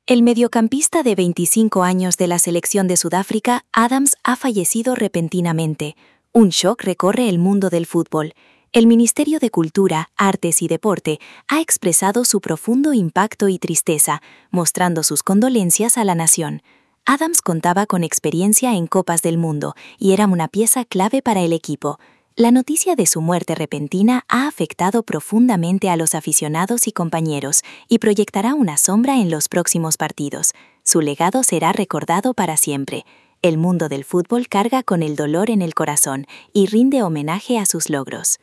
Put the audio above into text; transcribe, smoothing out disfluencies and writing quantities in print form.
El mediocampista de 25 años de la selección de Sudáfrica, Adams, ha fallecido repentinamente. Un shock recorre el mundo del fútbol. El Ministerio de Cultura, Artes y Deporte ha expresado su profundo impacto y tristeza, mostrando sus condolencias a la nación. Adams contaba con experiencia en Copas del Mundo y era una pieza clave para el equipo. La noticia de su muerte repentina ha afectado profundamente a los aficionados y compañeros y proyectará una sombra en los próximos partidos. Su legado será recordado para siempre. El mundo del fútbol carga con el dolor en el corazón y rinde homenaje a sus logros.